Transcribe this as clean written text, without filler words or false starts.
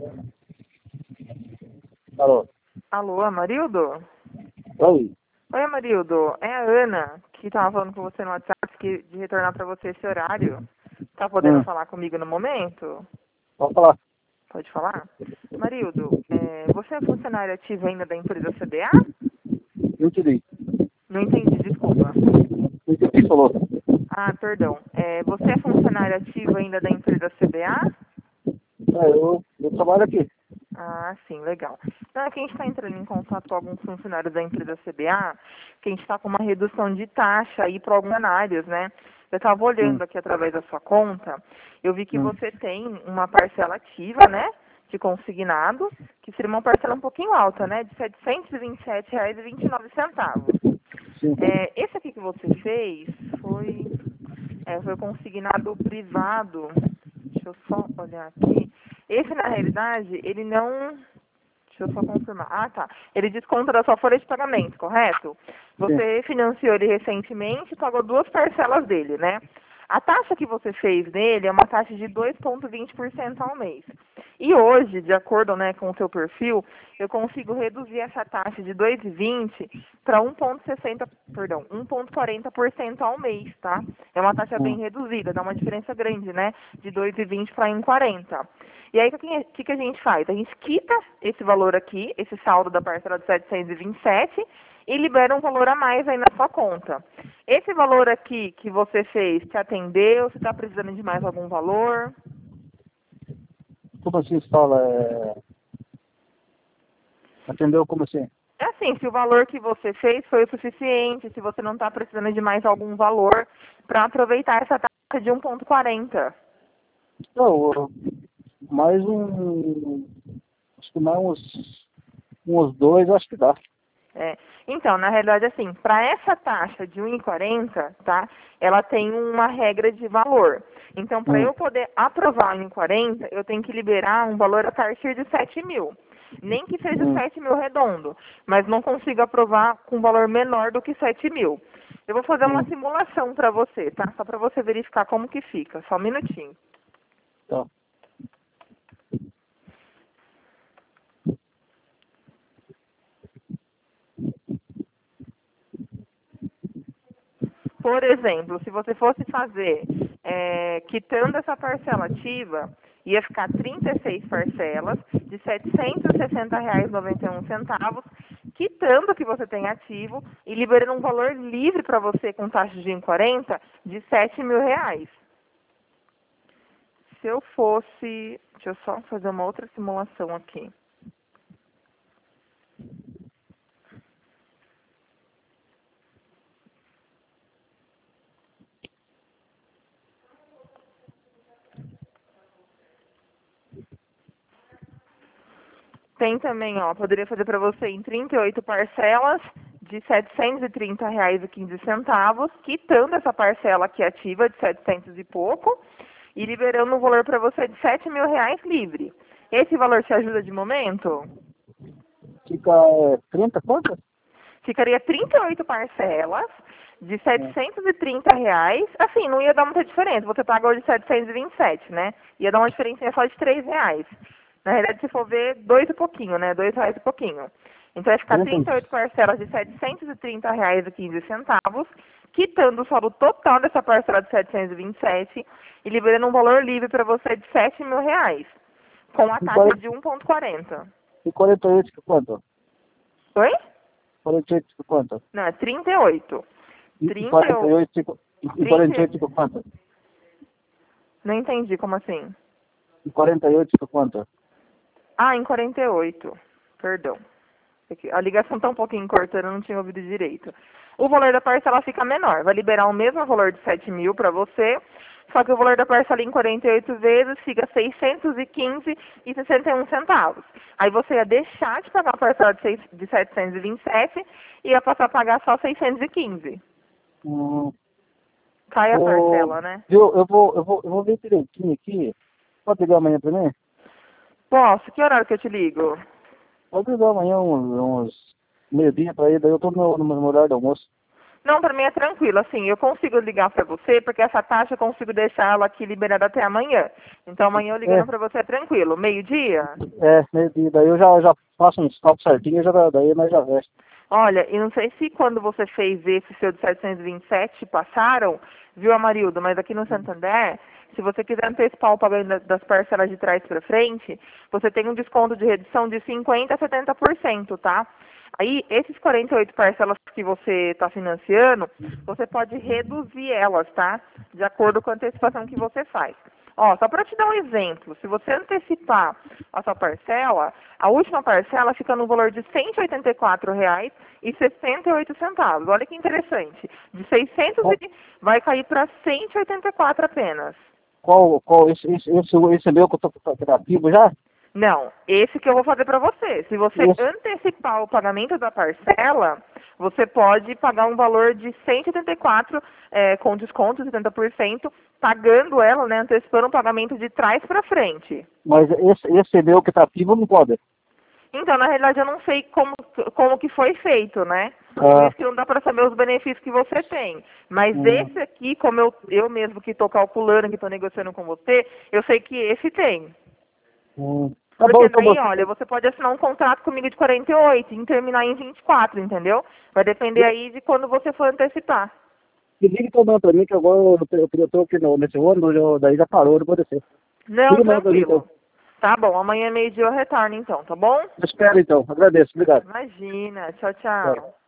Alô? Alô, Amarildo? Oi? Oi, Amarildo. É a Ana, que tava falando com você no WhatsApp de retornar para você esse horário. Tá podendo Hum, falar comigo no momento? pode falar. Pode falar? Marildo, você é funcionário ativo ainda da empresa CBA? Não entendi. Não entendi, desculpa. Não entendi o que falou. Ah, perdão. Você é funcionário ativo ainda da empresa CBA? Eu trabalho aqui. Ah, sim, legal. Não, é que a gente está entrando em contato com alguns funcionários da empresa CBA, que a gente está com uma redução de taxa aí para algumas áreas, né? Eu estava Hum, olhando aqui através da sua conta, eu vi que hum, você tem uma parcela ativa, né? De consignado, que seria uma parcela um pouquinho alta, né? De R$ 727,29. sim. Esse aqui que você fez foi consignado privado. Deixa eu só olhar aqui. Esse, na realidade, ele não. Deixa eu só confirmar. Ah, tá. Ele desconta da sua folha de pagamento, correto? Sim. Você financiou ele recentemente e pagou duas parcelas dele, né? A taxa que você fez nele é uma taxa de 2,20% ao mês. E hoje, de acordo, né, com o seu perfil, eu consigo reduzir essa taxa de 2,20 para 1,60, perdão, 1,40% ao mês, tá? É uma taxa bem Hum, reduzida, dá uma diferença grande, né? De 2,20 para 1,40. E aí, o que a gente faz? A gente quita esse valor aqui, esse saldo da parcela de 727, e libera um valor a mais aí na sua conta. Esse valor aqui que você fez, te atendeu? Você está precisando de mais algum valor? como assim se fala? Atendeu como assim? É assim, se o valor que você fez foi o suficiente, se você não está precisando de mais algum valor para aproveitar essa taxa de 1,40. Não, mais um. Acho que mais uns dois, acho que dá. É. Então, na realidade, assim, para essa taxa de 1,40, tá? Ela tem uma regra de valor. Então, para Hum, eu poder aprovar 1,40, eu tenho que liberar um valor a partir de 7 mil. Nem que seja hum, 7 mil redondo, mas não consigo aprovar com valor menor do que 7 mil. Eu vou fazer uma hum. simulação para você, tá? Só para você verificar como que fica. Só um minutinho. Tá. Por exemplo, se você fosse fazer, quitando essa parcela ativa, ia ficar 36 parcelas de R$ 760,91, quitando o que você tem ativo e liberando um valor livre para você com taxa de 1,40 de R$ 7 mil. Se eu fosse, deixa eu só fazer uma outra simulação aqui. Tem também, ó, poderia fazer para você em 38 parcelas de R$ 730,15, quitando essa parcela aqui ativa de 700 e pouco e liberando um valor para você de R$ 7 mil livre. Esse valor te ajuda de momento? Fica 30 quanto? Ficaria 38 parcelas de R$ É. 730. Assim, não ia dar muita diferença. Você paga hoje 727, né? Ia dar uma diferença só de R$ 3. Na realidade, se for ver, dois e pouquinho, né? R$ 2 e pouquinho. Então vai ficar 30, 38 parcelas de R$ 730,15, quitando o saldo total dessa parcela de 727 e liberando um valor livre para você de R$ 7 mil, com a e taxa 40, de 1,40. e 48 fica quanto? Oi? 48 fica quanto? Não, é 38. E 38. 48 fica, e 30. 48 fica quanto? Não entendi, como assim? E 48 fica quanto? Ah, em 48. Perdão. A ligação tá um pouquinho cortando, eu não tinha ouvido direito. O valor da parcela fica menor. Vai liberar o mesmo valor de 7 mil para você, só que o valor da parcela em 48 vezes fica 615,61. Aí você ia deixar de pagar a parcela de 727 e ia passar a pagar só 615. Hum, Cai a ô, parcela, né? eu vou ver direitinho aqui. Pode ligar amanhã pra mim? Posso? Que horário que eu te ligo? Pode ligar amanhã uns meio-dia pra ir, daí eu tô no horário do almoço. Não, para mim é tranquilo. Assim, eu consigo ligar para você, porque essa taxa eu consigo deixar ela aqui liberada até amanhã. Então amanhã eu ligando para você é tranquilo. Meio-dia? Meio-dia. Daí eu já faço uns cálculos certinhos, daí nós já veste. Olha, e não sei se quando você fez esse seu de 727 passaram, viu, Amarildo, mas aqui no Santander, se você quiser antecipar o pagamento das parcelas de trás para frente, você tem um desconto de redução de 50% a 70%, tá? Aí, esses 48 parcelas que você está financiando, você pode reduzir elas, tá? De acordo com a antecipação que você faz. Ó, só para te dar um exemplo, se você antecipar a sua parcela, a última parcela fica no valor de R$ 184,68. Olha que interessante. De 600 vai cair para 184 apenas. Esse meu que eu tô ativo já? Não, esse que eu vou fazer para você. Se você antecipar o pagamento da parcela, você pode pagar um valor de 184, com desconto de 70%, pagando ela, né, antecipando o pagamento de trás para frente. Mas esse meu que tá ativo não pode? Então, na realidade, eu não sei como que foi feito, né? Por isso que não dá para saber os benefícios que você tem. Mas esse aqui, como eu mesmo que estou calculando, que estou negociando com você, eu sei que esse tem. Tá Porque bom, daí, olha, você pode assinar um contrato comigo de 48 e terminar em 24, entendeu? Vai depender aí de quando você for antecipar. Me liga então não pra mim, que agora eu tô aqui nesse ônibus, daí já parou, não pode ser. Não, Liga pra mim, tranquilo. então. Tá bom, amanhã meio-dia eu retorno então, tá bom? Espera então, agradeço, obrigado. Imagina, tchau, tchau.